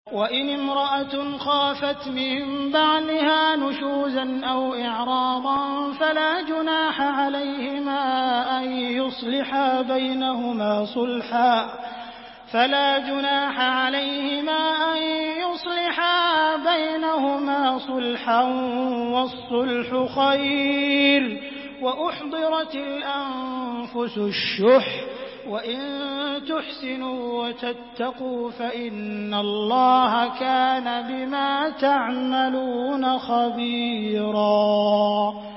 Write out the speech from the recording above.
وإن امرأة خافت من بعلها نشوزا أو إعراضا فلا جناح عليهما أن يصلحا بينهما صلحا والصلح خير وأحضرت الأنفس الشح وإن تحسنوا وتتقوا فإن الله كان بما تعملون خبيرا